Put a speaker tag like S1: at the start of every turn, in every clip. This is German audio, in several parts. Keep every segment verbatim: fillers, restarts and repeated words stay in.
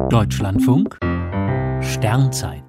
S1: Deutschlandfunk Sternzeit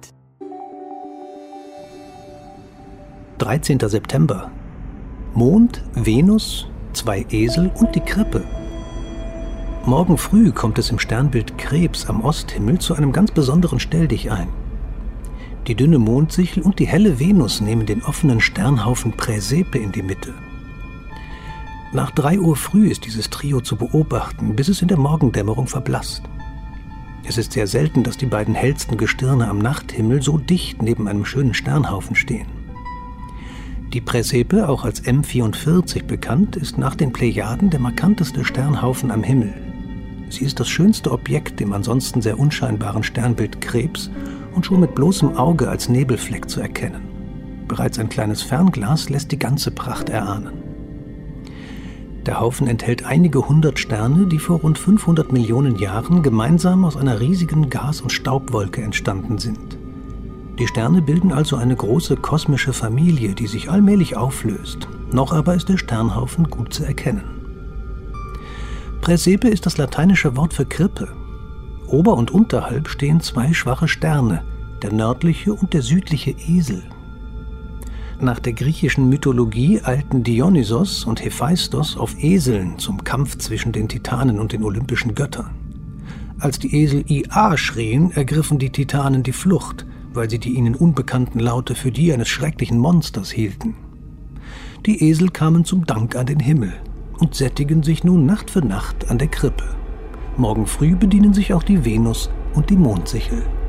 S2: dreizehnter September. Mond, Venus, zwei Esel und die Krippe. Morgen früh kommt es im Sternbild Krebs am Osthimmel zu einem ganz besonderen Stelldichein. Die dünne Mondsichel und die helle Venus nehmen den offenen Sternhaufen Praesepe in die Mitte. Nach drei Uhr früh ist dieses Trio zu beobachten, bis es in der Morgendämmerung verblasst. Es ist sehr selten, dass die beiden hellsten Gestirne am Nachthimmel so dicht neben einem schönen Sternhaufen stehen. Die Praesepe, auch als M vierundvierzig bekannt, ist nach den Plejaden der markanteste Sternhaufen am Himmel. Sie ist das schönste Objekt im ansonsten sehr unscheinbaren Sternbild Krebs und schon mit bloßem Auge als Nebelfleck zu erkennen. Bereits ein kleines Fernglas lässt die ganze Pracht erahnen. Der Haufen enthält einige hundert Sterne, die vor rund fünfhundert Millionen Jahren gemeinsam aus einer riesigen Gas- und Staubwolke entstanden sind. Die Sterne bilden also eine große kosmische Familie, die sich allmählich auflöst. Noch aber ist der Sternhaufen gut zu erkennen. Praesepe ist das lateinische Wort für Krippe. Ober- und unterhalb stehen zwei schwache Sterne, der nördliche und der südliche Esel. Nach der griechischen Mythologie eilten Dionysos und Hephaistos auf Eseln zum Kampf zwischen den Titanen und den olympischen Göttern. Als die Esel Ia schrien, ergriffen die Titanen die Flucht, weil sie die ihnen unbekannten Laute für die eines schrecklichen Monsters hielten. Die Esel kamen zum Dank an den Himmel und sättigen sich nun Nacht für Nacht an der Krippe. Morgen früh bedienen sich auch die Venus und die Mondsichel.